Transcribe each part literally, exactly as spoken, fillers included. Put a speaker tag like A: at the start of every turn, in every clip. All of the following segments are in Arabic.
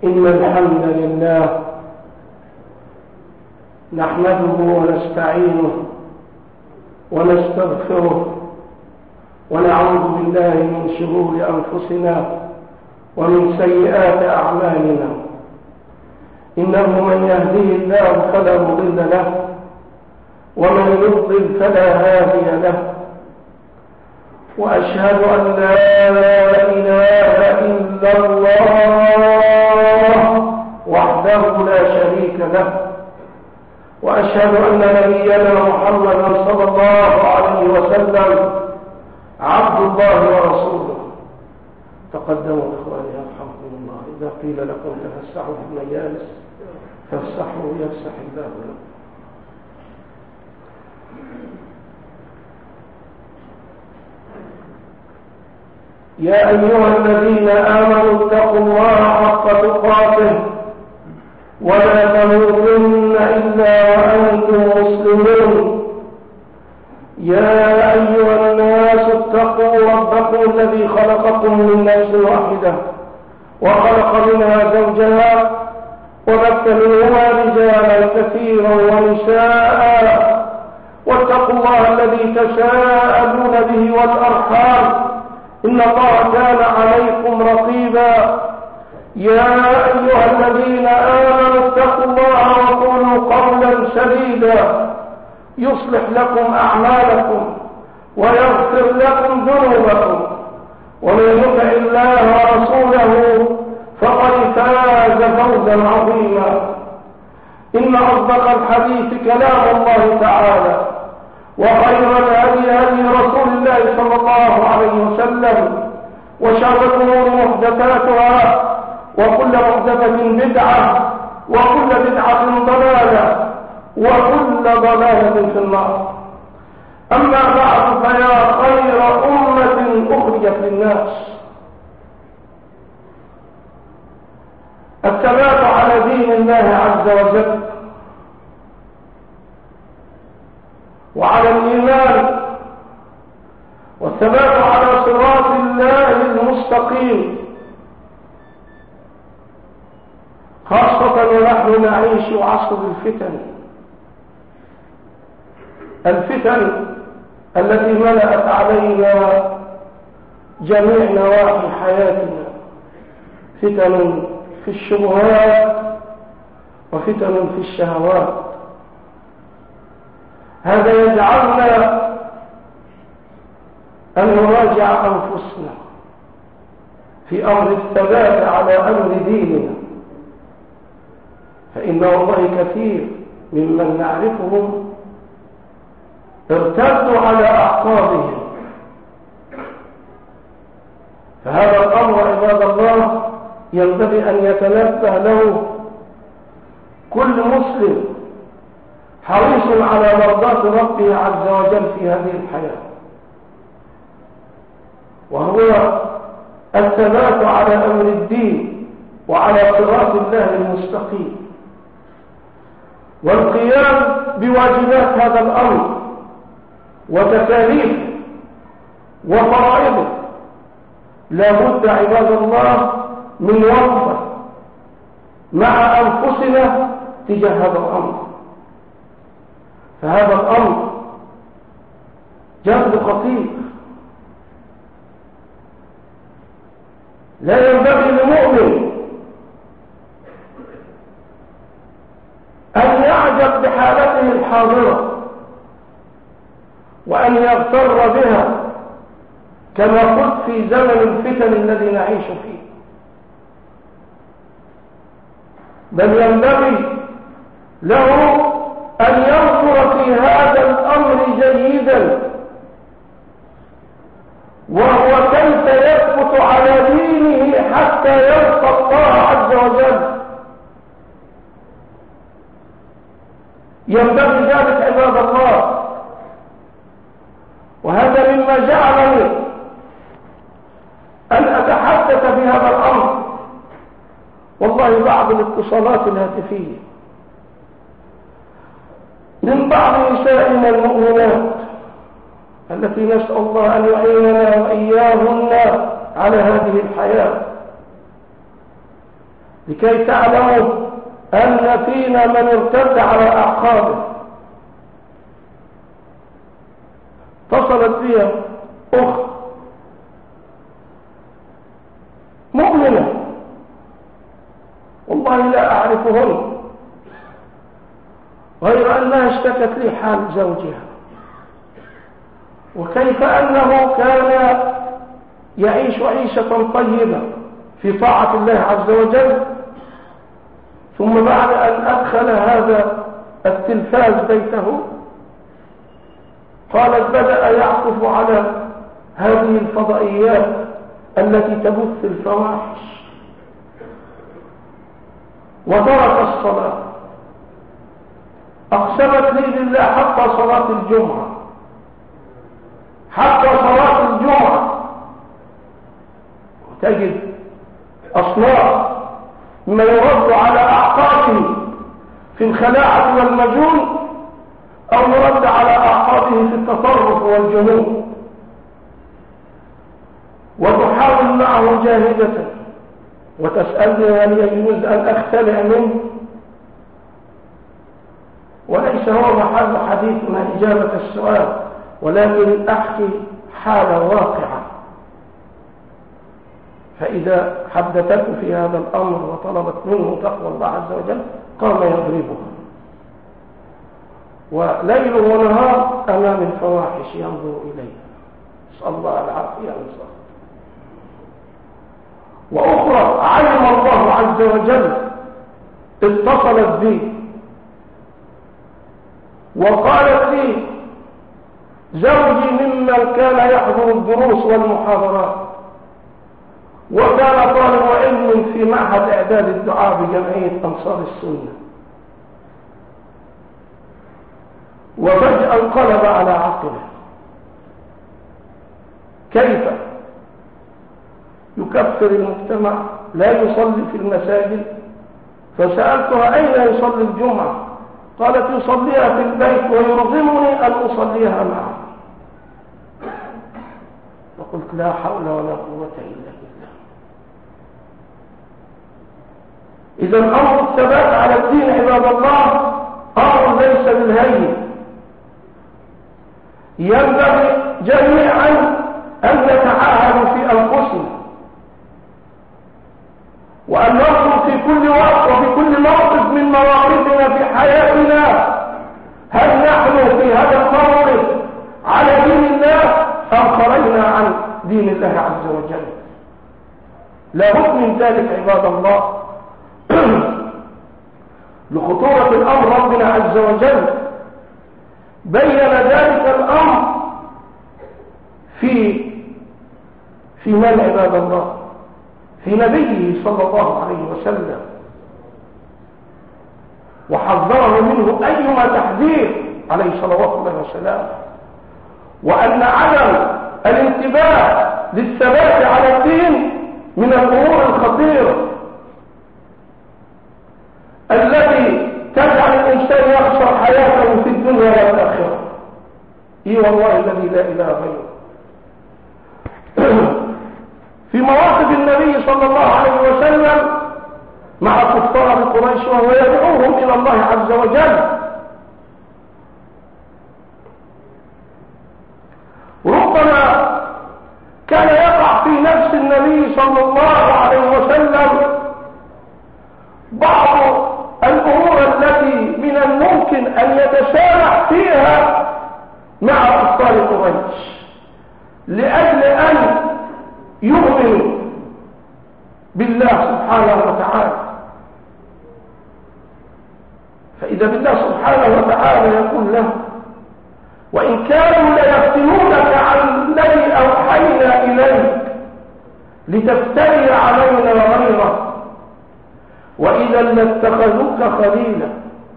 A: إن الحمد لله نحمده ونستعينه ونستغفره ونعوذ بالله من شرور أنفسنا ومن سيئات أعمالنا. إنه من يهديه الله فلا مضل له ومن يضلل فلا هادي له، وأشهد أن لا إله إلا الله وحده لا شريك له، وأشهد أن نبينا محمدا صلى الله عليه وسلم عبد الله ورسوله. تقدموا إخواني يرحمكم الله، إذا قيل لكم تفسحوا في المجالس فافسحوا يفسح الله لكم. يا أيها الذين آمنوا اتقوا الله حق تقاته ولا تموتن إلا وأنتم مسلمون. يا أيها الناس اتقوا ربكم الذي خلقكم من نفس واحدة وخلق منها زوجها وبث منهما رجالا كثيرا ونساء، واتقوا الله الذي تساءلون به والأرحام إن الله كان عليكم رقيبا. يا أيها الذين آمنوا اتقوا الله وقولوا قولا سديدا يصلح لكم أعمالكم ويغفر لكم ذنوبكم، ومن يطع الله ورسوله فقد فاز فوزا عظيما. إن أصدق الحديث كلام الله تعالى، وخير الهدي هدي رسول الله صلى الله عليه وسلم، وشر الأمور محدثاتها، وكل محدثة بدعة، وكل بدعة ضلالة، وكل ضلالة في النار. أما بعد، فيا خير أمة أخرجت للناس الثبات على دين الله عز وجل وعلى الإيمان، والثبات على صراط الله المستقيم، خاصة ونحن نعيش عصر الفتن الفتن التي ملأت علينا جميع نواحي حياتنا، فتن في الشبهات وفتن في الشهوات. هذا يجعلنا أن نراجع أنفسنا في أمر الثبات على أمر ديننا، فإن والله كثير ممن نعرفهم ارتدوا على أعقابهم. فهذا الأمر عباد الله ينبغي أن يتنبه له كل مسلم حريص على مرضاة ربه عز وجل في هذه الحياة، وهو الثبات على أمر الدين وعلى صراط الله المستقيم، والقيام بواجبات هذا الأمر وتكاليفه وفرائضه. لا بد عباد الله من وقفة مع أنفسنا تجاه هذا الأمر، فهذا الأمر جد خطير. لا ينبغي للمؤمن أن يعجب بحالته الحاضرة وأن يغتر بها كما قلت في زمن الفتن الذي نعيش فيه، بل ينبغي له أن ينظر في هذا الأمر جيدا، وهو كيف يثبت على دينه حتى يلقى الله عز وجل. ينبغي ذلك عباد الله، وهذا مما جعلني أن أتحدث بهذا الأمر. والله بعض الاتصالات الهاتفية من بعض نسائنا المؤمنات التي نسأل الله أن يعيننا وإياهن على هذه الحياة لكي تعلموا أن فينا من ارتد على أعقابه. اتصلت بي أخت مؤمنة والله لا أعرفهن، غير أنها اشتكت لي حال زوجها وكيف أنه كان يعيش عيشة طيبة في طاعة الله عز وجل، ثم بعد أن أدخل هذا التلفاز بيته قالت بدأ يعطف على هذه الفضائيات التي تبث الفواحش وترك الصلاة. أقسمت لي بالله حتى صلاة الجمعة، حتى صلاة الجمعة تجد أصناف ما يرد على أعقابه في الخلاعة والمجون، أو يرد على أعقابه في التصرف والجنون، وتحاول معه جاهدة وتسألني هل يجوز أن أختلع منه، وليس هو محل حديثنا إجابة السؤال، ولكن أحكي حالة واقعة. فإذا حدثته في هذا الأمر وطلبت منه تقوى الله عز وجل قام يضربها، وليل ونهار أمام الفواحش ينظر إليها، نسأل الله العافية والصحة. وأخرى علم الله عز وجل اتصلت بي وقالت لي زوجي ممن كان يحضر الدروس والمحاضرات، وكان طالب علم في معهد إعداد الدعاء بجمعية أنصار السنة، وفجأة انقلب على عقله. كيف يكفر المجتمع؟ لا يصلي في المساجد. فسألتها أين يصلي الجمعة؟ قالت يصليها في البيت ويرغمني أن أصليها معه. فقلت لا حول ولا قوة إلا بالله. إذا أمر الثبات على الدين عباد الله أمر ليس بالهين. ينبغي جميعا أن نتعاهد في أنفسنا، وأن ننظر في كل وقت وفي كل موقف من مواقفنا في حياتنا، هل نحن في هذا الموقف على دين الله أم خرجنا عن دين الله عز وجل؟ لا بد من ذلك عباد الله. لخطورة الأمر ربنا عز وجل بين ذلك الأمر في في من عباد الله؟ في نبيه صلى الله عليه وسلم، وحذره منه أيما تحذير عليه صلوات الله وسلامه، وأن عدم الانتباه للثبات على الدين من الأمور الخطيرة التي تجعل الإنسان يخسر حياته في الدنيا والآخرة. إي والله الذي لا إله غيره. في مواقف النبي صلى الله عليه وسلم مع كفار قريش وهو يدعوهم إلى الله عز وجل، ربما كان يقع في نفس النبي صلى الله عليه وسلم بعض الأمور التي من الممكن أن يتسامح فيها مع كفار قريش لأجل أن يؤمن بالله سبحانه وتعالى. فإذا بالله سبحانه وتعالى يقول له وإن كانوا ليفتنونك عن الذي أوحينا إليك لتفتري علينا غيره وإذا لاتخذوك خليلا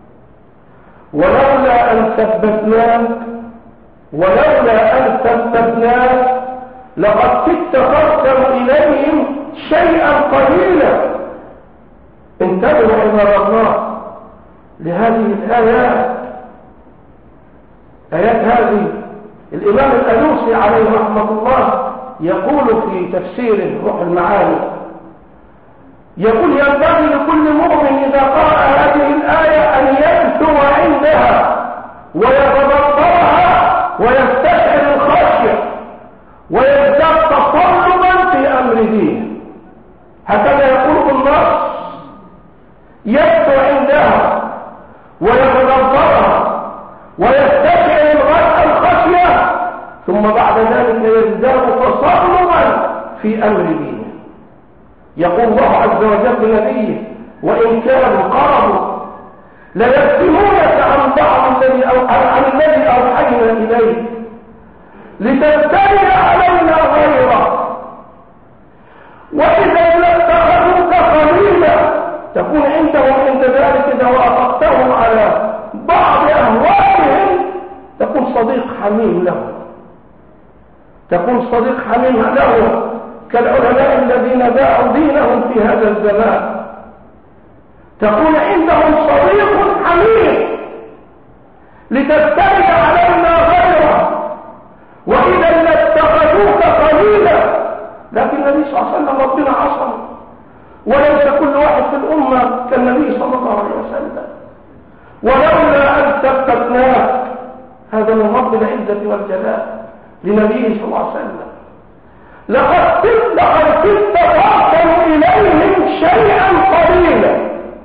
A: ولولا أن ثبتناك ولولا أن ثبتناك لقد كدت تقرب إليهم شيئا قليلا. انتبهوا عباد الله لهذه الآيات، آيات هذه. الإمام الألوسي عليه رحمة الله يقول في تفسيره روح المعاني يقول ينبغي لكل مؤمن إذا قرأ هذه الآية أن يكتب عندها ويتدبرها ويستشعر الخشية ويزداد تطلبا في أمر دينه. هكذا يقول النص: يكتب عندها ويتدبرها ويستشعر الخشية ثم بعد ذلك يزداد تطلبا في أمر دينه. يقول الله عز وجل لنبيه: وإن كانوا قربوا ليفتنونك عن بعض الذي عن الذي أوحينا إليه لتفتري علينا غيره وإذا لاتخذوك خليلا تكون عندهم عند ذلك إذا وافقتهم على بعض أهوائهم تكون صديق حميم لهم تكون صديق حميم لهم كالعلماء الذين باعوا دينهم في هذا الزمان. تكون عندهم صديق حميم لتفتري علينا غيره وإذا لاتخذوك قليلا. لكن النبي صلى الله عليه وسلم ربنا عصمه وليس كل واحد في الأمة كالنبي صلى الله عليه وسلم. ولولا أن ثبتناك هذا من رب العزة والجلال لنبيه صلى الله عليه وسلم لقد كنت تركن إليهم شيئا قليلا.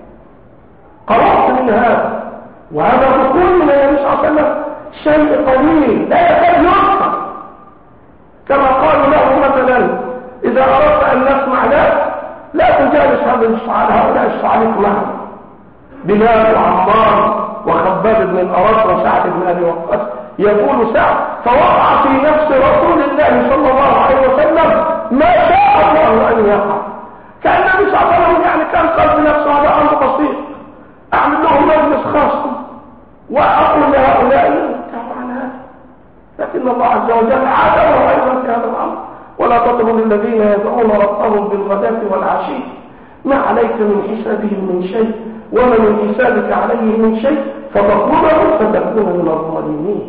A: قرأت من هذا وهذا يقول من النبي صلى الله عليه وسلم شيء قليل لا يكاد يذكر، كما قالوا له مثلا: إذا أردت أن نسمع لك لا تجالس هؤلاء الصالح معهم، بلال وعمار وخباب بن الأرط وسعد بن أبي وقاص. يقول سعد: فوقع في نفس رسول الله صلى الله عليه وسلم ما شاء الله أن يقع. كان النبي صلى الله عليه وسلم يعني كان قال في نفسه هذا أمر بسيط، أعمل لهم مجلس خاص وأقول لهؤلاء انتهوا عن هذا. لكن الله عز وجل عاتبه أيضا في هذا الأمر: ولا تطرد الذين يدعون ربهم بالغداة والعشي ما عليك من حسابهم من شيء وما من حسابك عليه من شيء فتطلبه فتكون من الظالمين.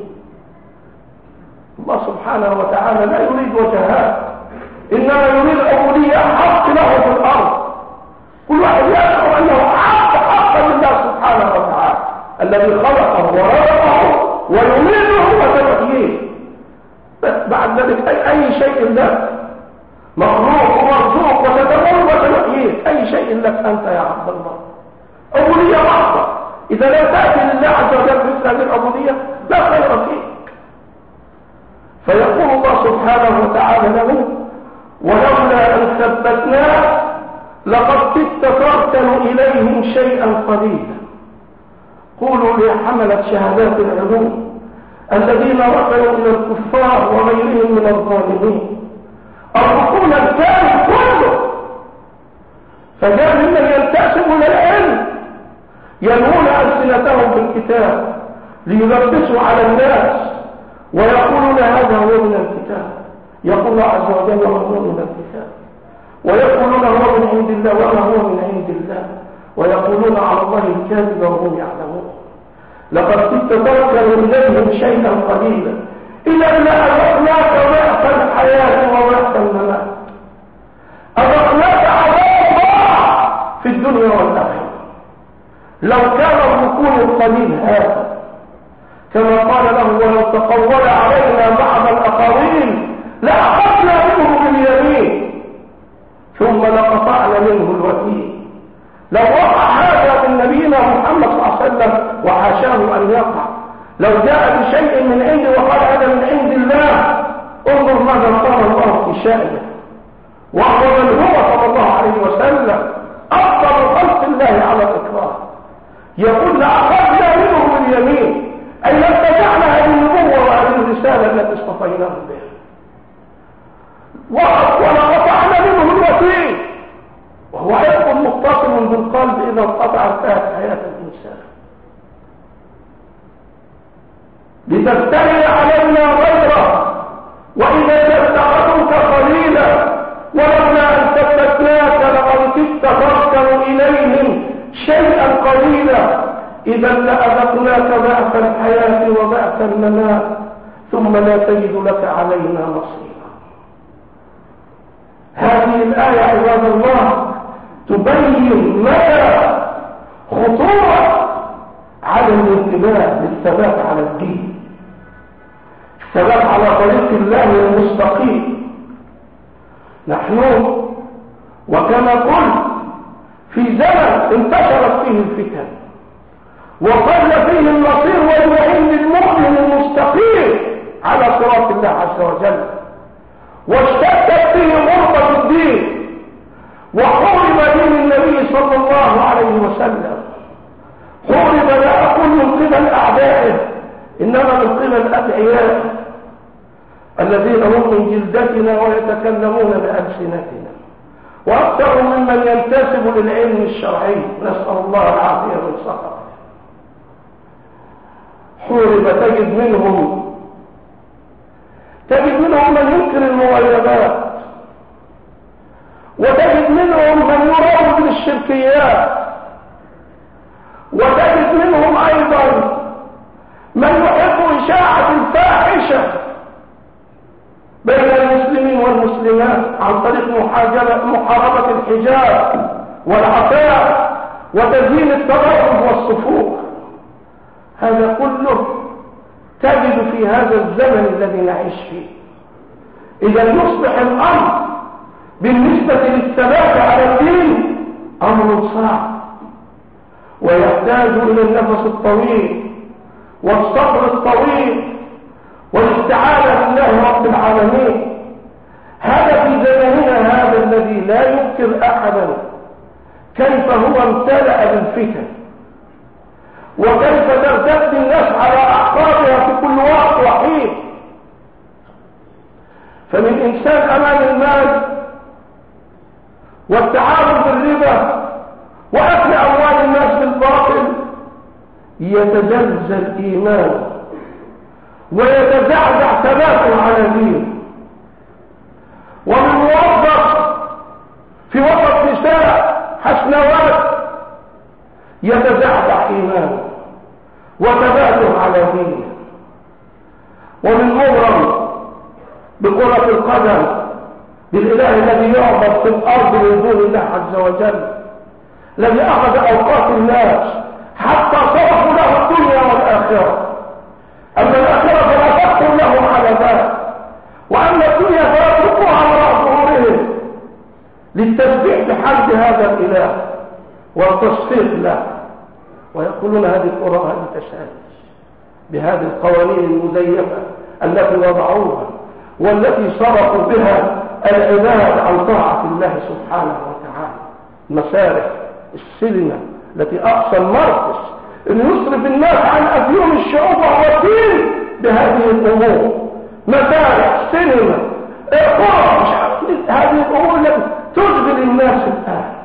A: الله سبحانه وتعالى لا يريد وجهات، إنما يريد عبودية حق له في الأرض. كل واحد يشعر أنه حق حق لله سبحانه وتعالى الذي خلقه ورزقه ويميته وتحييه. بعد ذلك أي, أي شيء لك مخلوق ومرزوق وتتمر وتحييه، أي شيء لك أنت يا عبد الله. عبودية محضة، إذا لم تأتي لله عز وجل مثل هذه العبودية لا خير فيك. فيقول الله سبحانه وتعالى له: ولولا أن ثبتناه لقد كدت تركن إليهم شيئا قليلا. قولوا لحملة شهادات العلوم الذين وصلوا إلى الكفار وغيرهم من الظالمين الركون الكامل كله، فجاء ممن ينتسب إلى العلم ينوون ألسنتهم بالكتاب ليلبسوا على الناس ويقولون هذا هو من الكتاب. يقول الله عز وجل: وما هو من الكتاب، ويقولون هو من عند الله وما هو من عند الله، ويقولون على الله الكاذب وهم يعلمون. لقد كنت تركن إليهم شيئا قليلا إلا أن أذقناك ضعف الحياة وضعف الممات. أذقناك عذاب الله في الدنيا والآخرة. لو كان الركون القليل هذا كما قال له: ولو تقول علينا بعض الأقاويل لأخذنا منه باليمين ثم لقطعنا منه الوتين. لو وقع هذا من نبينا محمد صلى الله عليه وسلم وحاشاه أن يقع، لو جاء بشيء من عنده وقال هذا من عند الله، انظر ماذا قال الله في شأنه. وهو من هو صلى الله عليه وسلم أفضل خلق الله على الإكرام. يقول: لأخذنا منه باليمين، أي لم تجعل هذه النبوة وهذه الرسالة التي اصطفيناه بها، ولقطعنا منه الوتين، وهو عرق متصل بالقلب إذا انقطع انتهت حياة الإنسان. لتفتري علينا غيره وإذا اتخذوك قليلا ولولا أن ثبتناك لقد كدت تركن إليهم شيئا قليلا إذا لأذقناك ضعف الحياة وضعف الممات ثم لا تجد لك علينا نصيرا. هذه الآية عباد الله تبين مدى خطورة عدم الانتباه للثبات على الدين، الثبات على طريق الله المستقيم. نحن وكما قلت في زمن انتشرت فيه الفتن وقل فيه النصير والمعين للمؤمن المستقيم على صراط الله عز وجل، واشتدت فيه غربة الدين وحرم دين النبي صلى الله عليه وسلم. حرم لا أقول من قبل أعدائه، إنما من قبل أدعيائه الذين هم من جلدتنا ويتكلمون بألسنتنا، وأكثر ممن ينتسب للعلم الشرعي، نسأل الله العافية من سخطه. حرم تجد منهم تجد منهم من ينكر المغيبات، وتجد منهم من يروج للشركيات، وتجد منهم أيضا من يحب إشاعة الفاحشة بين المسلمين والمسلمات عن طريق محاربة الحجاب والعفاف وتزيين التبرج والصفوف. هذا كله تجد في هذا الزمن الذي نعيش فيه. إذا يصبح الأمر بالنسبة للثبات على الدين أمر صعب، ويحتاج إلى النفس الطويل والصبر الطويل والاستعانة بالله رب العالمين. هذا في زماننا هذا الذي لا ينكر أحدا كيف هو امتلأ بالفتن، وكيف ترتد الناس على أعقابها في كل وقت وحين. فمن إنسان أمان المال والتعامل بالربا وأكل أموال الناس بالباطل يتزلزل إيمانه ويتزعزع ثباته على دينه. ومن موظف في وسط نساء حسنوات يتزعزع إيمانه وثباته على دينه. ومن مغرم بكرة القدم بالإله الذي يعبد في الأرض من دون الله عز وجل، الذي أخذ أوقات الناس حتى صرفوا له الدنيا والآخرة. أما الآخرة فلا تخطر لهم على ذلك، وأما الدنيا فلا تلقوها وراء ظهورهم للتسبيح بحمد هذا الإله والتصفيق له. ويقولون هذه القرى هذه تشابه بهذه القوانين المزيفة التي وضعوها والتي صرفوا بها العباد عن طاعة الله سبحانه وتعالى. المسارح السينما التي أقصى المركز أن يصرف الناس عن أفيون الشعوب والدين بهذه الأمور. مسارح سينما إقامة هذه الأمور التي تشغل الناس الآن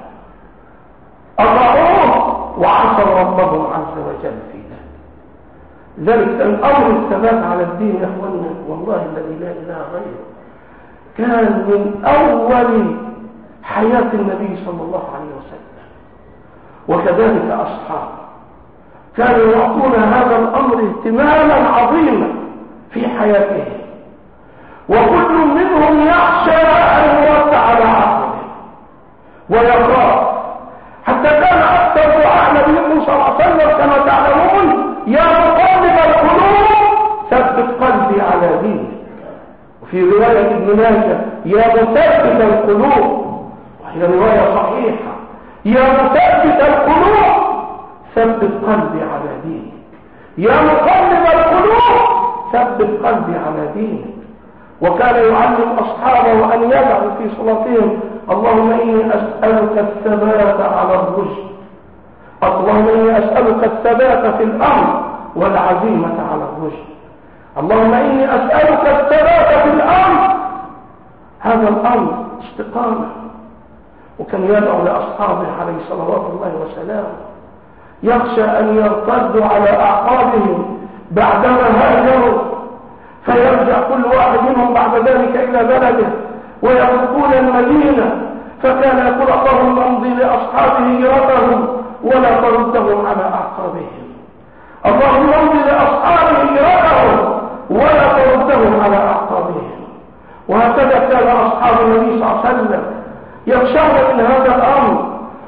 A: أطاعوه وعصوا ربهم عز وجل في ذلك. ذلك الأمر الثبات على الدين يا أخوانا والله الذي لا إله غيره كان من أول حياة النبي صلى الله عليه وسلم، وكذلك أصحابه كانوا يعطون هذا الأمر اهتماما عظيما في حياتهم، وكل منهم يخشى أن يرد على عقله ويخاف. حتى كان أكثر دعاء نبيكم صلى الله عليه وسلم كما تعلمون يا مقلب القلوب ثبت قلبي على دينك. وفي رواية ابن ماجه يا مثبت القلوب، وهي رواية صحيحة، يا مثبت القلوب ثبت قلبي على دينك، يا مقلب القلوب ثبت قلبي على دينك. وكان يعلم أصحابه أن يدعوا في صلاتهم اللهم إني أسألك الثبات على الرشد، اللهم إني أسألك الثبات في الأمر والعزيمة على الرشد، اللهم إني أسألك الثبات في الأمر. هذا الأمر استقامة. وكان يدعو لأصحابه عليه صلوات الله وسلامه يخشى أن يرتدوا على أعقابهم بعدما هاجروا فيرجع كل واحد منهم بعد ذلك إلى بلده ويتركون المدينة. فكان يقول اللهم امضي لأصحاب هجرتهم ولا تردهم على أعقابهم، اللهم امضي لأصحاب هجرتهم ولا تردهم على أعقابهم. وهكذا كان أصحاب النبي صلى الله عليه وسلم يخشون من هذا الأمر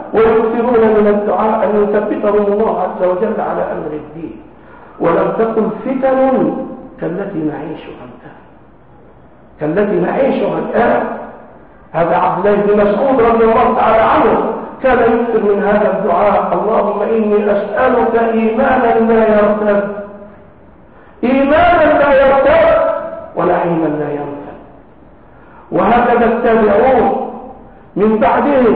A: ويكثرون من الدعاء أن يثبتهم الله عز وجل على أمر الدين. ولم تكن فتن كالتي نعيشها الآن كالتي نعيشها الآن هذا عبد الله بن مسعود رضي الله تعالى عنه كان يكثر من هذا الدعاء: اللهم إني أسألك إيمانا لا يرتد إيمانا لا يرتد ونعيما لا ينفد. وهكذا التابعون من بعدهم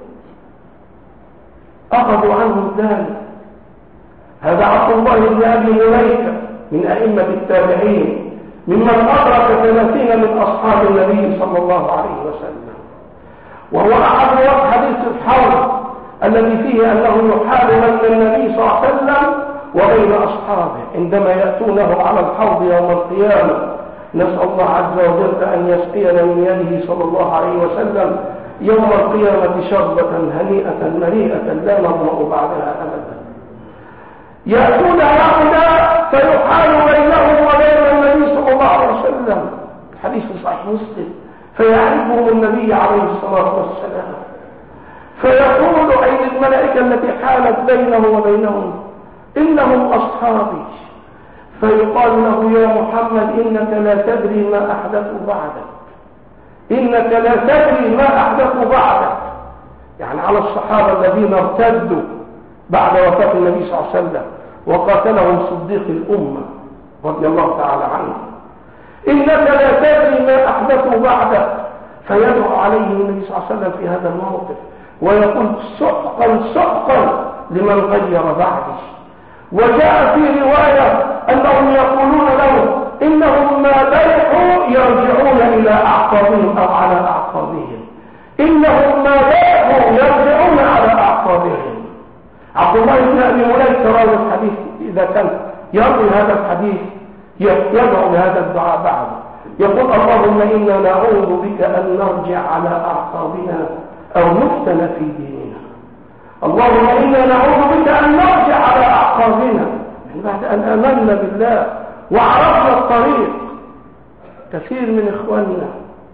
A: أخذوا عنهم ذلك. هذا عبد الله بن أبي مليكة من أئمة التابعين ممن أدرك ثلاثين من أصحاب النبي صلى الله عليه وسلم، وهو أحد حديث الحوض الذي فيه أنه يحال بين النبي صلى الله عليه وسلم وبين أصحابه عندما يأتونه على الحوض يوم القيامة. نسأل الله عز وجل أن يسقينا من يده صلى الله عليه وسلم يوم القيامة شربة هنيئة مريئة لا نظمأ بعدها أبدا. يأتون هؤلاء فيحال بينهم وبين النبي صلى الله عليه وسلم، الحديث صحيح مسلم، فيعرفهم النبي عليه الصلاة والسلام فيقول أي الملائكة التي حالت بينه وبينهم: إنهم أصحابي. فيقال له: يا محمد إنك لا تدري ما أحدثوا بعدك إنك لا تدري ما أحدثوا بعدك يعني على الصحابة الذين ارتدوا بعد وفاة النبي صلى الله عليه وسلم وقاتلهم صديق الأمة رضي الله تعالى عنه. إنك لا تدري ما أحدثوا بعدك. فيدعو عليه النبي صلى الله عليه وسلم في هذا الموقف ويقول: سحقا سحقا لمن غير بعدي. وجاء في رواية أنهم يقولون له: إنهم ما بيحوا يرجعون إلى أعقابهم أو على أعقابهم إنهم ما بيحوا يرجعون على أعقابهم. عبد الله بن أبي مليكة راوي الحديث إذا كان يروي هذا الحديث يدعو بهذا الدعاء بعد يقول: اللهم إنا نعوذ بك أن نرجع على أعقابنا أو نفتن في ديننا. اللهم إنا نعوذ بك أن نرجع على أعقابنا بعد أن آمنا بالله وعرفنا الطريق. كثير من إخواننا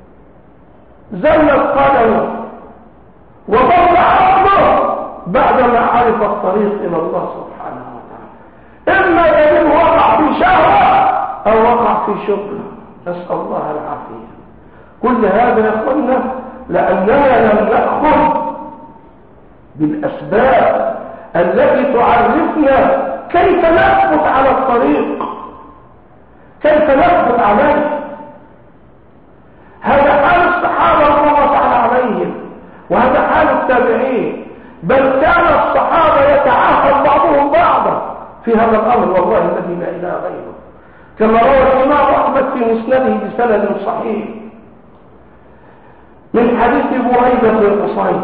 A: زلت قدمه وضل عقله بعدما عرف الطريق إلى الله سبحانه وتعالى، إما يجب وقع في شهوة أو وقع في شبهة، نسأل الله العافية. كل هذا يا إخواننا لأننا لم نأخذ بالأسباب التي تعرفنا كيف نثبت على الطريق، كيف نثبت عليه. هذا حال الصحابة رضي الله تعالى عليهم وهذا حال التابعين، بل كان الصحابة يتعاهد بعضهم بعضا في هذا الأمر والله الذي لا إله غيره، كما روى الإمام أحمد في مسنده بسند صحيح من حديث بريدة بن الحصين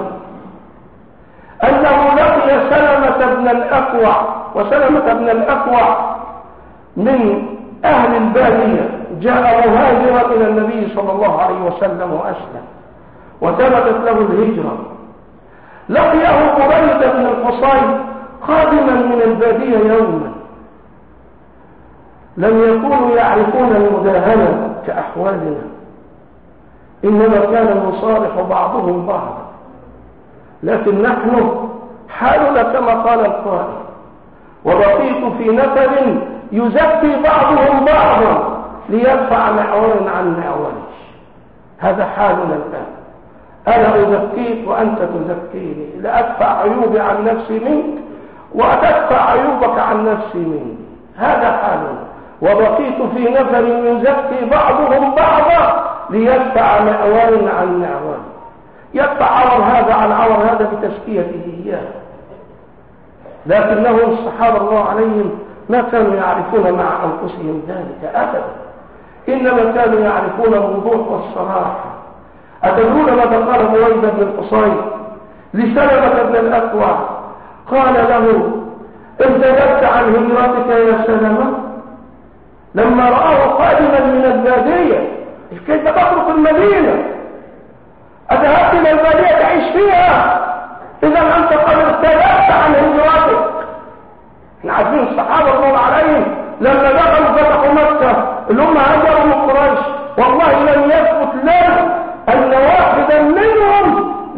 A: أنه لقي سلمة بن الأكوع، وسلمة بن الأكوع من أهل البادية جاء مهاجرا إلى النبي صلى الله عليه وسلم وأسلم وثبتت له الهجرة. لقيه بريدة بن الحصين قادما من البادية يوما، لم يكونوا يعرفون المداهنة كأحوالنا، إنما كان يصارح بعضهم بعضا، لكن نحن حالنا كما قال القائل: وبقيت في نفر يزكي بعضهم بعضا ليدفع معول عن معول. هذا حالنا الآن، أنا أزكيك وأنت تزكيني، لأدفع عيوبي عن نفسي منك وأتدفع عيوبك عن نفسي مني. هذا حالنا. وبقيت في نفر يزكي بعضهم بعضا ليدفع معول عن معول، يدفع عور هذا عن عور هذا بتزكيته إياه. لكنهم الصحابة الله عليهم ما كانوا يعرفون مع أنفسهم ذلك أبدا، إنما كانوا يعرفون الوضوح والصراحة. أتدرون ماذا قال بريدة بن الحصين لسلمة بن الأكوع؟ قال له: ارتدت عن هجرتك يا سلمة؟ لما رآه قادما من البادية: كيف تترك المدينة؟ أذهبت إلى البادية تعيش فيها؟ إذا أنت قد ارتدت عن هجرتك. احنا عارفين الصحابة الله عليهم لما دخلوا فتحوا مكة اللي هم هاجروا من قريش، والله لم يثبت لنا أن واحدا منهم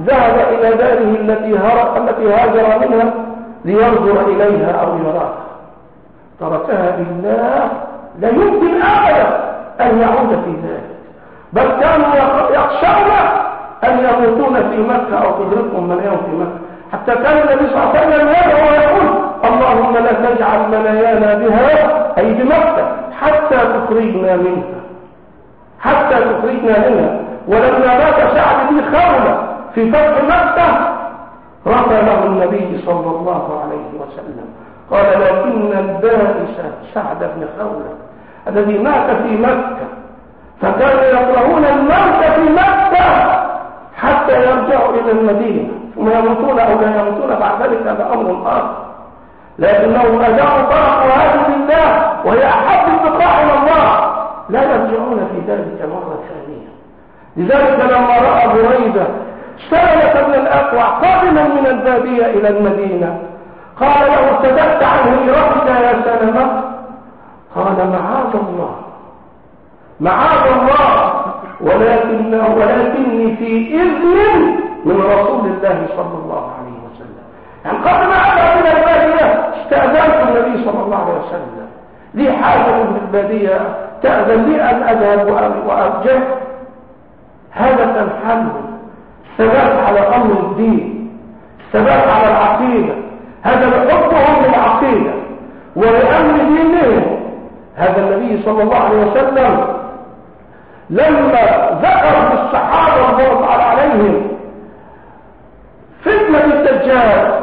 A: ذهب إلى داره التي التي هاجر منها لينظر إليها أو يراها، تركها لله، لا يمكن أبدا أن يعود في ذلك، بل كانوا يخشون أن يموتون في مكة أو تدركهم من يوم في مكة، حتى كان النبي صلى الله عليه وسلم يدعو ويقول اللهم لا تجعل منايانا بها أي بمكة حتى تخرجنا منها، حتى تخرجنا منها. ولما مات سعد بن خولة في فتح مكة رضى له النبي صلى الله عليه وسلم، قال لكن البائس سعد بن خولة الذي مات في مكة، فكانوا يكرهون الموت في مكة حتى يرجعوا إلى المدينة ثم يموتون أو لا يموتون بعد ذلك، هذا أمر آخر، لكنهم أداءوا طرق هذه لله وهي أحب البقاع إلى الله، لا يرجعون في ذلك مرة ثانية. لذلك لما رأى بريدة سالة بن الأكوع قادما من البادية إلى المدينة قال له ارتدت عن هجرتك يا سلمة؟ قال معاذ الله معاذ الله ولكن ولكني في إذن من رسول الله صلى الله عليه وسلم. يعني قبل ما أذهب إلى البادية استأذنت النبي صلى الله عليه وسلم، لي حاجة في البادية تأذن لي أن أذهب وأرجع. هذا كان حله الثبات على أمر الدين، الثبات على العقيدة، هذا لحبهم للعقيدة ولأمر دينهم. هذا النبي صلى الله عليه وسلم لما ذكر بالصحابة رضي الله عليهم فتنة الدجال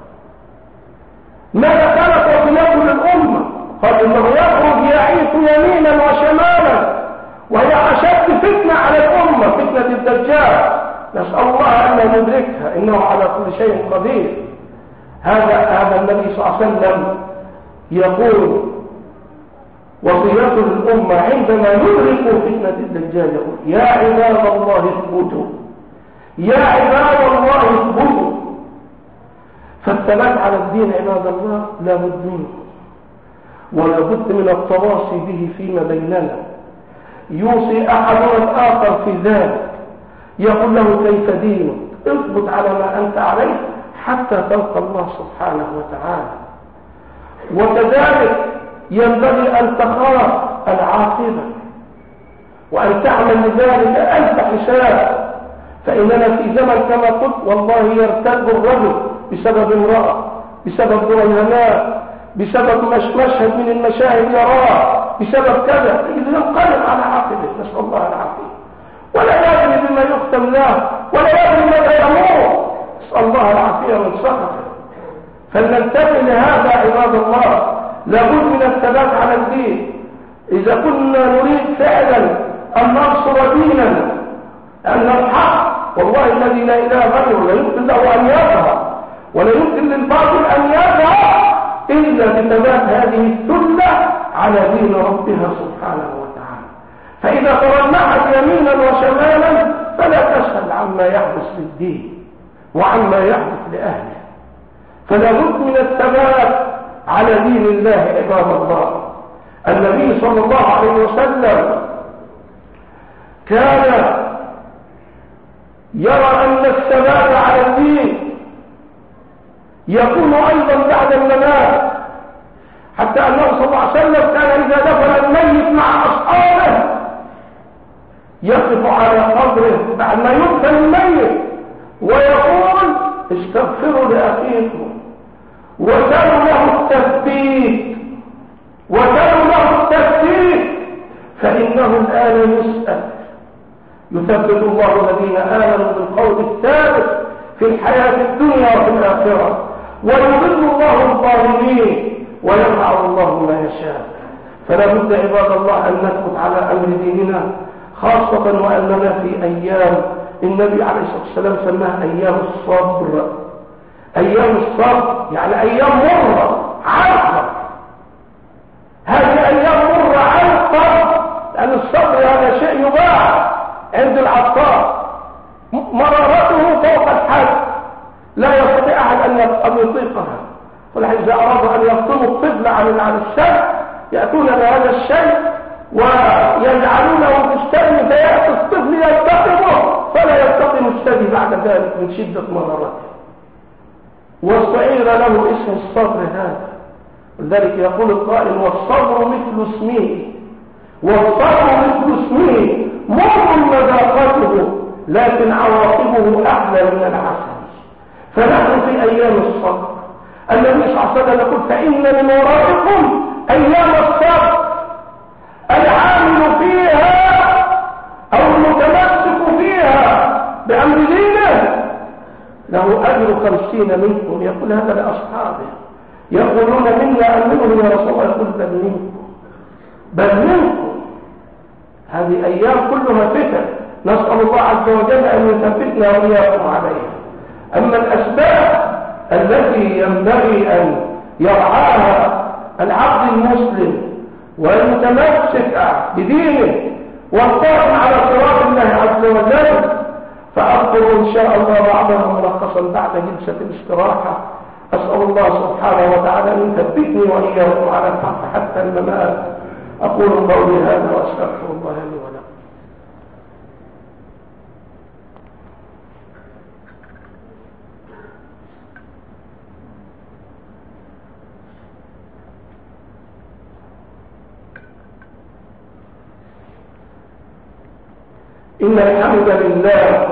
A: ماذا كانت وصيته للأمة؟ قال إنه يخرج يعيش يمينا وشمالا وهي أشد فتنة على الأمة فتنة الدجال، نسأل الله أن ندركها إنه على كل شيء قدير. هذا هذا النبي صلى الله عليه وسلم يقول وصيته للأمة عندما يدرك فتنة الدجال يقول يا عباد الله اثبتوا، يا عباد الله اثبتوا. فالثبات على الدين عباد الله لا بد منه ولا بد من التواصي به فيما بيننا. يوصي أحدنا الآخر في ذلك، يقول له كيف دينك؟ اثبت على ما أنت عليه حتى تلقى الله سبحانه وتعالى. وكذلك ينبغي أن تخاف العاقبة وأن تعمل لذلك ألف حساب، فإننا في زمن كما قلت والله يرتد الرجل بسبب امرأة، بسبب رهانات، بسبب مش مشهد من المشاهد يراه، بسبب كذا ينقلب على عاقبه، نسأل الله العافية، ولا يدري بما يختم له ولا يدري ماذا يموت، نسأل الله العافية من سخطه. فلننتبه لهذا عباد الله، لابد من الثبات على الدين. إذا كنا نريد فعلا أن ننصر ديننا أن الحق والله الذي لا إله غيره لا يمكن له أن يظهر ولا يمكن للباطل أن يظهر إلا بثبات هذه السنة على دين ربها سبحانه وتعالى. فإذا ترنحت يمينا وشمالا فلا تسأل عما يحدث للدين وعما يحدث لأهله، فلا بد من الثبات على دين الله عباد الله. النبي صلى الله عليه وسلم كان يرى أن الثبات على الدين يكون أيضا بعد الممات، حتى أنه صلى الله عليه وسلم كان إذا دفن الميت مع أصحابه يقف على قبره بعد ما يدفن الميت ويقول استغفروا لأخيكم وسلوا له التثبيت وسلوا له التثبيت فإنه الآن يسأل. يثبت الله الذين آمنوا بالقول الثابت في الحياة الدنيا وفي الآخرة ويضل الله الظالمين ويفعل الله ما يشاء. فلا بد عباد الله أن نثبت على أمر ديننا، خاصة وأننا في أيام النبي عليه الصلاة والسلام سماها أيام الصبر. أيام الصبر يعني أيام مرة عرقة، هذه أيام مرة عرقة، لأن الصبر هذا شيء يباع عند العطار، مرارته فوق الحد لا يستطيع أحد أن يطيقها. ولكن إذا أرادوا أن يفطموا الطفل عن الشيء يأتون بهذا الشيء ويجعلونه في السجن فيأتي الطفل يلتقمه فلا يلتقم السجن ينتهي بعد ذلك من شدة مرارته، واستعير له اسم الصبر هذا. ولذلك يقول القائل: والصبر مثل اسمه، والصبر مثل اسمه مر مذاقته لكن عواقبه أحلى من العسل. فنحن في أيام الصبر. النبي صلى الله عليه وسلم يقول: فإن من ورائكم أيام الصبر، العامل فيها أو المتمسك فيها بأمر دينه له أجر خمسين منكم. يقول هذا لأصحابه، يقولون: منا أن منهم يا رسول الله. يقول: بل منكم، بل منكم. هذه أيام كلها فتن، نسأل الله عز وجل أن يثبتنا وإياكم عليها. أما الأسباب التي ينبغي أن يرعاها العبد المسلم والمتمسك بدينه والقائم على صراط الله عز وجل، فأذكر إن شاء الله بعضها ملخصا بعد جلسة الاستراحة. أسأل الله سبحانه وتعالى أن يثبتني وإياكم على الحق حتى الممات. أقول قولي هذا وأستغفر الله لي ولكم. إن الحمد لله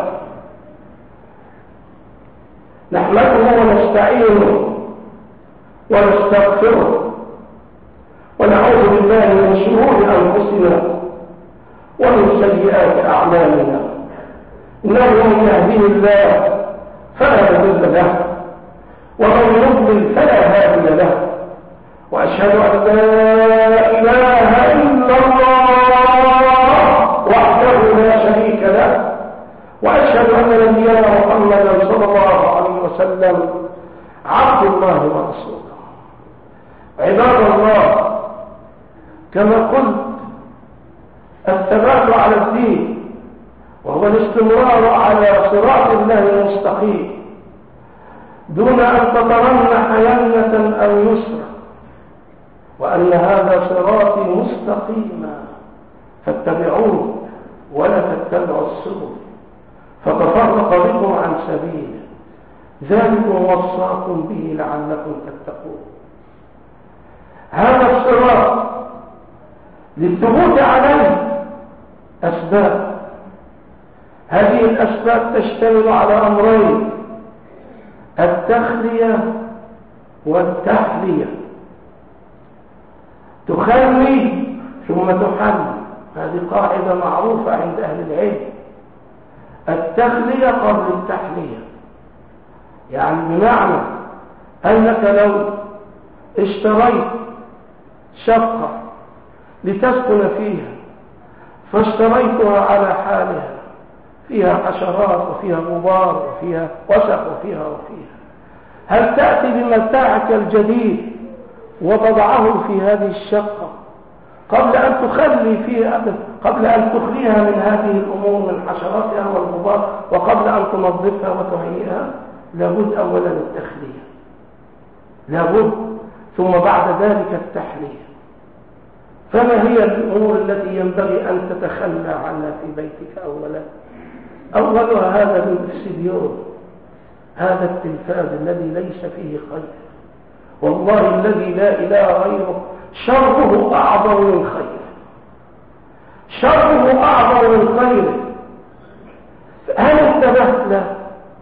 A: نحمده ونستعينه ونستغفره ونعوذ بالله من شرور أنفسنا ومن سيئات أعمالنا. إنه من يهديه الله فلا مضل له ومن يضلل فلا هادي له، وأشهد أن لا إله إلا الله وحده لا شريك له، وأشهد أن نبينا محمدا صلى الله عليه وسلم عبد الله ورسوله. عباد الله، كما قلت، الثبات على الدين وهو الاستمرار على صراط الله المستقيم دون أن تترنح يمنة أو يسرى، وأن هذا صراطي مستقيما فاتبعوه ولا تتبعوا السبل فتفرق بكم عن سبيله، ذلكم وصاكم به لعلكم تتقون. هذا الصراط للثبوت عليه أسباب. هذه الأسباب تشتمل على أمرين: التخلية والتحلية. تخلي ثم تحلي، هذه قاعدة معروفة عند أهل العلم. التخلية قبل التحلية، يعني بمعنى أنك لو اشتريت شقة لتسكن فيها فاشتريتها على حالها، فيها حشرات وفيها غبار وفيها وسخ وفيها وفيها، هل تأتي بمتاعك الجديد وتضعه في هذه الشقة قبل أن تخلي فيها، قبل أن تخليها من هذه الأمور من حشراتها والغبار وقبل أن تنظفها وتهيئها؟ لابد أولا التخلية، لابد، ثم بعد ذلك التحلية. فما هي الأمور التي ينبغي أن تتخلى عنها في بيتك أولا؟ أولها هذا التلفزيون، هذا التلفاز الذي ليس فيه خير، والله الذي لا إله غيره شره أعظم من خيره، شره أعظم من خيره. هل انتبهت له؟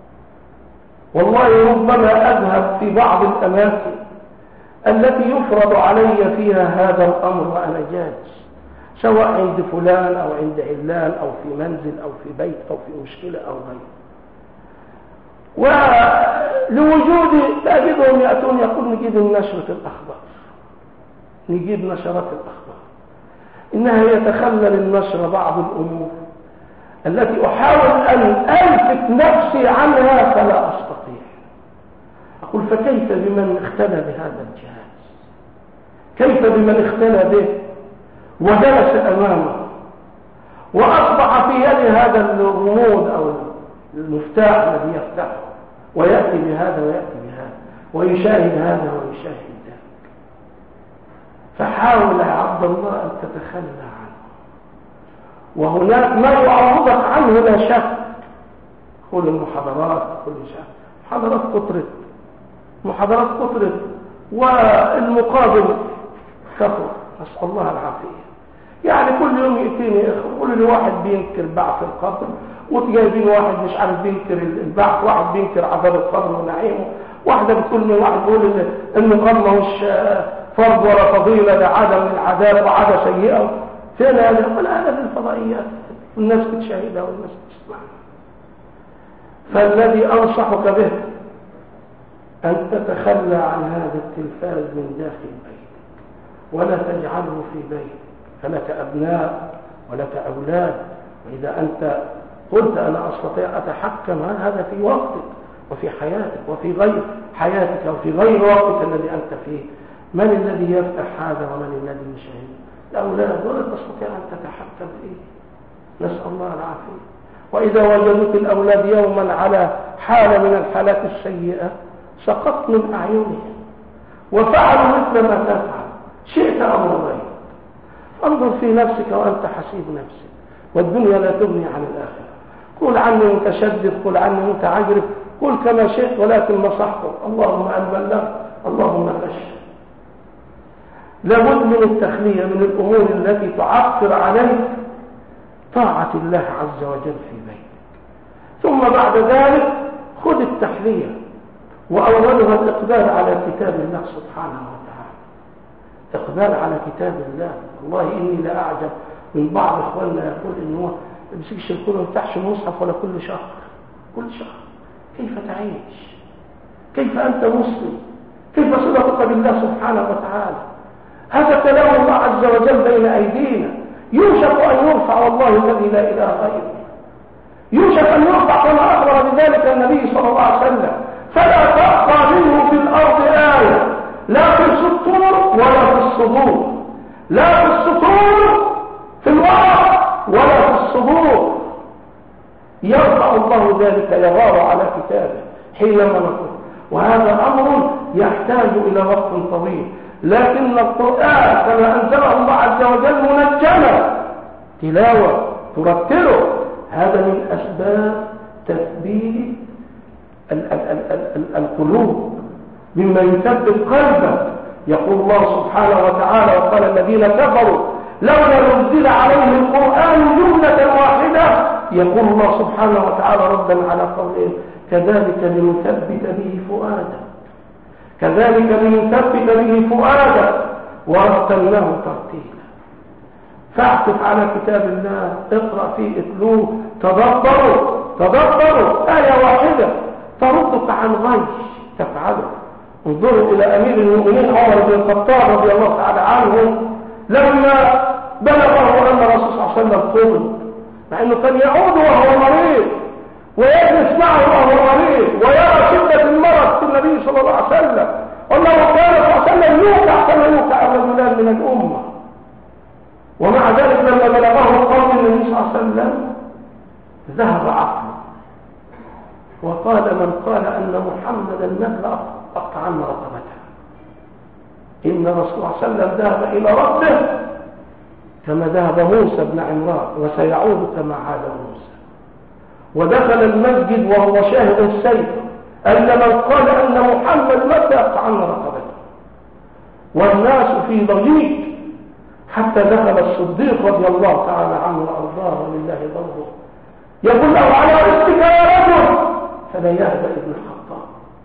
A: والله ربما أذهب في بعض الأماكن التي يفرض علي فيها هذا الأمر وأنا جالس، سواء عند فلان أو عند علان أو في منزل أو في بيت أو في مشكلة أو غيره، ولوجود تجدهم يأتون يقول نجيب نشرة الأخبار، نجيب نشرات الأخبار. إنها يتخلل النشر بعض الأمور التي أحاول أن ألفت نفسي عنها فلا أستطيع. أقول فكيف بمن اختلى بهذا الجهاز؟ كيف بمن اختلى به وجلس أمامه وأصبح في يد هذا الرمود أو المفتاح الذي يفتحه ويأتي بهذا ويأتي بهذا ويشاهد هذا ويشاهد ذاك؟ فحاول يا عبد الله أن تتخلى عنه، وهناك ما يعوضك عنه لا شك، كل المحاضرات كل شيء محاضرات كترت محاضرات كترت والمقابل كثر، نسأل الله العافية. يعني كل يوم يأتيني كل واحد بينكر بعث القبر، وتجايبين واحد مش عارف بينكر البعث، واحد بينكر عذاب القبر ونعيمه، واحدة بتقول لي واحد بيقول ان ان القبر مش فرض ولا فضيلة، ده عادة من العذاب وعادة سيئة. فين هذا؟ ولا هذا في الفضائيات والناس بتشاهدها والناس بتسمعها. فالذي أنصحك به أن تتخلى عن هذا التلفاز من داخل بيتك ولا تجعله في بيتك، فلك أبناء ولك أولاد، وإذا أنت قلت أنا أستطيع أتحكم هذا في وقتك وفي حياتك وفي غير حياتك وفي غير وقتك الذي أنت فيه. من الذي يفتح هذا ومن الذي يشاهد؟ الأولاد، ولا تستطيع أن تتحكم فيه. نسأل الله العافية. وإذا وجدت الأولاد يوما على حالة من الحالات السيئة سقطت من أعينهم وفعلوا مثل ما تفعل، شئت أم رضيت. انظر في نفسك وأنت حسيب نفسك، والدنيا لا تغني عن الآخرة. قل عني متشدد، قل عني متعجرف، قل كما شئت، ولكن نصحتك. اللهم أن بلغت، اللهم فاشهد. لابد من التخلية من الأمور التي تعثر عليك طاعة الله عز وجل في بيتك. ثم بعد ذلك خذ التحلية، وأولها الإقبال على كتاب الله سبحانه وتعالى. إقبال على كتاب الله. والله إني لأعجب من بعض إخواننا يقول إنه ما بيمسكش الكل وما يفتحش المصحف ولا كل شهر كل شهر. كيف تعيش؟ كيف أنت مسلم؟ كيف صلتك بالله سبحانه وتعالى؟ هذا كلام الله عز وجل بين أيدينا، يوشك أن يرفع والله الذي لا إله غيره، يوشك أن يرفع كما أخبر بذلك النبي صلى الله عليه وسلم. فلا تبقى منه في الأرض آية، لا في السطور ولا في الصدور، لا في السطور في الورق ولا في الصدور. يرفع الله ذلك، يغار على كتابه حينما نقول. وهذا أمر يحتاج إلى وقت طويل، لكن القرآن كما أنزله الله عز وجل منجما تلاوة ترتله، هذا من أسباب تثبيت القلوب، مما يثبت قلبه. يقول الله سبحانه وتعالى: وقال الذين كفروا لولا نزل عليه القرآن جملة واحدة. يقول الله سبحانه وتعالى ردا على قوله: كذلك لنثبت به فؤادك، كذلك لنثبت به فؤادك ورتلناه ترتيلا. فاعطف على كتاب الله، اقرأ فيه، اتلوه، تدبروا تدبروا. آية واحدة تردك عن غيش تفعله. انظروا إلى أمير المؤمنين عمر بن الخطاب رضي الله تعالى عنه، لما بلغه أن الرسول صلى الله عليه وسلم قبض، مع أنه كان يعود وهو مريض ويجلس معه وهو مريض ويرى شدة المرض في النبي صلى الله عليه وسلم، والله كان صلى الله عليه وسلم يوقع كما يوقع الرجلان من الأمة. ومع ذلك لما بلغه قول النبي صلى الله عليه وسلم ذهب عقله وقال: من قال أن محمدا نزل أقطعن رقبته. إن الرسول صلى الله عليه وسلم ذهب إلى ربه كما ذهب موسى بن عمران، وسيعود كما عاد موسى. ودخل المسجد وهو شاهد السيف أن من قال أن محمد متى أقطعن رقبته، والناس في ضجيج، حتى دخل الصديق رضي الله تعالى عنه وأرضاه ولله ضره، يقول له: على رزقك يا رجل. فلا يهدأ ابن الخطاب،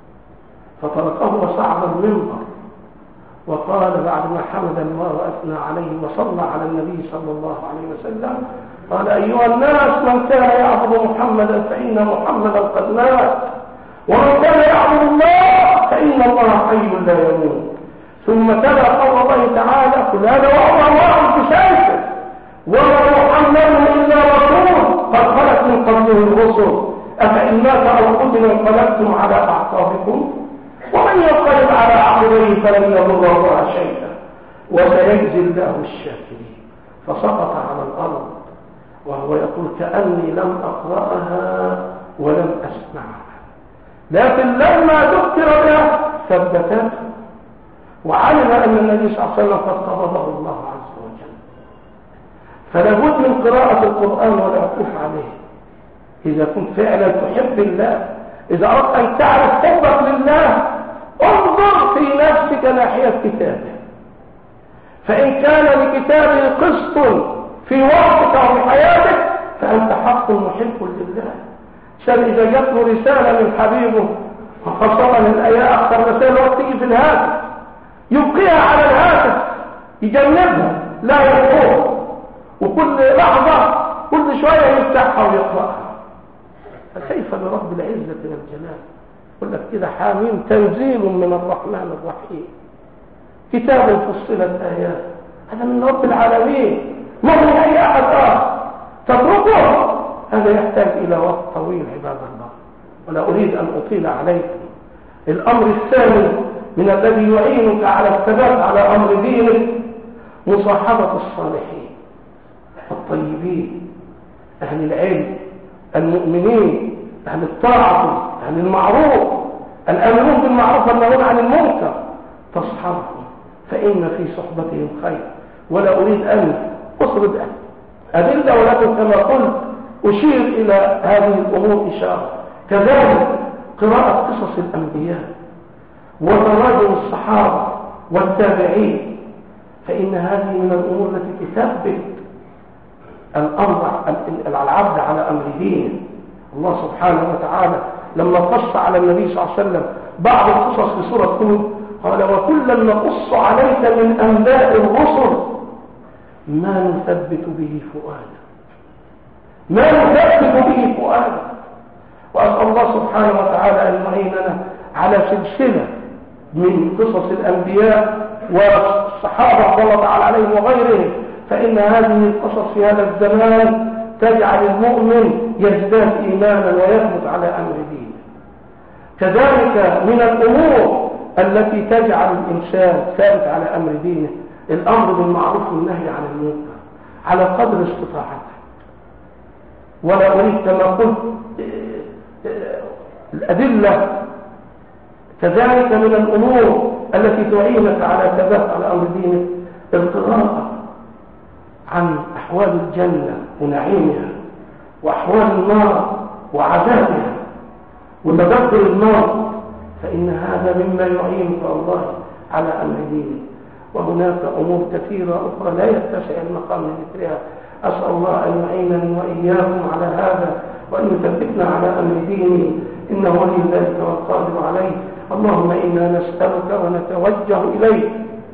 A: فتركه وصعد المنبر وقال بعد ما حمد الله وأثنى عليه وصلى على النبي صلى الله عليه وسلم، قال: أيها الناس، من كان يعبد محمدا فإن محمدا قد مات، ومن كان يعبد الله فإن الله حي لا يموت. ثم تلا قول الله تعالى: قل هذا وهو الله بشيء وما محمد إلا رسول قد خلت من قبله الرسل أفإن مات أو قتل انقلبتم على أعقابكم ومن ينقلب على عقبيه فلن يضر الله شيئا وسيجزي الله الشاكرين. فسقط على الأرض وهو يقول: كأني لم أقرأها ولم أسمعها. لكن لما ذكر بها ثبتته، وعلم أن النبي صلى الله عليه وسلم قد قبضه الله عز وجل. فلا بد من قراءة القرآن والعكوف عليه. إذا كنت فعلا تحب الله، إذا أردت أن تعرف حبك لله، انظر في نفسك ناحية كتابه، فإن كان لكتابه قسط في وقتك وفي حياتك فأنت حق محب لله. عشان إذا جاءته رسالة من حبيبه، وخاصة الآية أكثر رسالة وقت تيجي في الهاتف، يبقيها على الهاتف، يجنبها لا يقوم، وكل لحظة كل شوية يفتحها ويقرأها. فكيف برب العزة والجلال؟ يقول لك كده حاميم تنزيل من الرحمن الرحيم، كتاب فصلت آيات، هذا من رب العالمين، ما من أي أحد آخر. تتركه هذا يحتاج إلى وقت طويل عباد الله، ولا أريد أن أطيل عليكم. الأمر الثاني من الذي يعينك على الثبات على أمر دينك مصاحبة الصالحين الطيبين، أهل العلم المؤمنين، أهل الطاعة، أهل المعروف، الآمرون بالمعروف والنهون عن المنكر، تصحبهم فإن في صحبتهم خير. ولا أريد أن أسرد أدلة، ولكن كما قلت أشير إلى هذه الأمور إشارة. كذلك قراءة قصص الأنبياء وتراجم الصحابة والتابعين، فإن هذه من الأمور التي تثبت الأمر العبد على أمر دينه. الله سبحانه وتعالى لما قص على النبي صلى الله عليه وسلم بعض القصص في سورة هود قال: وكلا نقص عليك من أنباء الرسل ما نثبت به فؤادا، ما نثبت به فؤادا. وأسأل الله سبحانه وتعالى أن يعيننا على سلسلة من قصص الأنبياء والصحابة رضي الله تعالى عليهم وغيرهم، فإن هذه القصص في هذا الزمان تجعل المؤمن يزداد إيمانا ويثبت على أمر دينه. كذلك من الأمور التي تجعل الإنسان ثابت على أمر دينه الأمر بالمعروف والنهي عن المنكر على قدر استطاعته. ولا أريد كما قلت الأدلة. كذلك من الأمور التي تعينك على ثبات على أمر دينك القراءة عن أحوال الجنة ونعيمها، وأحوال النار وعذابها، وتذكر الموت، فإن هذا مما يعينك الله على أمر دينك. وهناك أمور كثيرة أخرى لا يتسع المقام لذكرها. أسأل الله أن يعينني وإياكم على هذا، وأن يثبتنا على أمر دينه، إنه ولي ذلك والقادر عليه. اللهم إنا نسألك ونتوجه إليك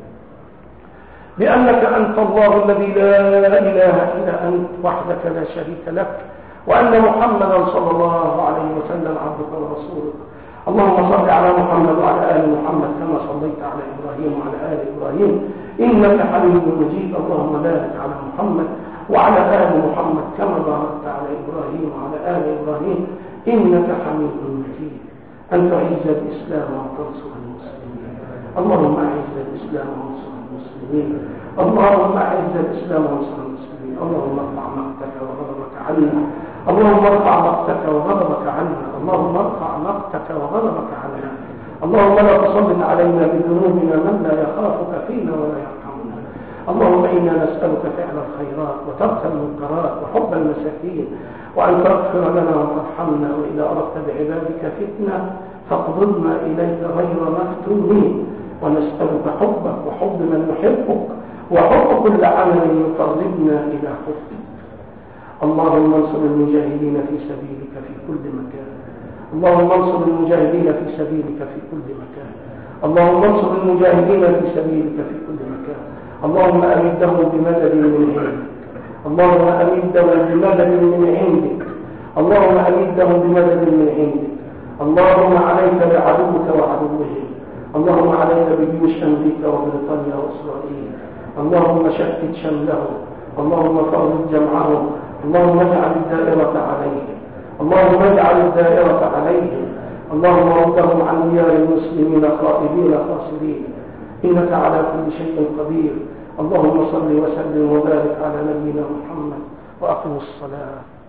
A: بأنك أنت الله الذي لا إله إلا أنت وحدك لا شريك لك، وأن محمدا صلى الله عليه وسلم عبدك ورسولك. اللهم صل على محمد وعلى آل محمد كما صليت على إبراهيم وعلى آل إبراهيم إنك حميد مجيد. اللهم بارك على محمد وعلى آل محمد كما باركت على إبراهيم وعلى آل إبراهيم إنك حميد مجيد. أن تعز الإسلام وتنصر المسلمين. اللهم أعز الإسلام وانصر المسلمين. اللهم أعز الإسلام وانصر المسلمين. اللهم ارفع مقتك وغضبك عنا. اللهم ارفع مقتك وغضبك عنا. اللهم ارفع مقتك وغضبك عنا. اللهم لا تسلط علينا بذنوبنا من لا يخافك فينا ولا يرحمنا. اللهم إنا نسألك فعل الخيرات وترك المنكرات وحب المساكين، وأن تغفر لنا وترحمنا، وإذا أردت بعبادك فتنة فاقبضنا إليك غير مفتونين. ونسألك حبك وحب من يحبك وحب كل عمل يقربنا إلى حبك. اللهم انصر المجاهدين في سبيلك في كل مكان. اللهم انصر المجاهدين في سبيلك في كل مكان. اللهم انصر المجاهدين في سبيلك في كل مكان. اللهم أمدهم بمدد من عندك. اللهم أمدهم بمدد من عندك. اللهم أمدهم بمدد من عندك. اللهم عليك بعدوك وعدوهم. اللهم عليك بجيوش أمريكا وبريطانيا وإسرائيل. اللهم شتت شملهم. اللهم فرج جمعهم. اللهم اجعل الدائرة عليهم. اللهم اجعل الدائرة عليهم. اللهم ردهم عن ديار المسلمين خائبين خاسرين، إنك على كل شيء قدير. اللهم صل وسلم وبارك على نبينا محمد، وأقم الصلاة.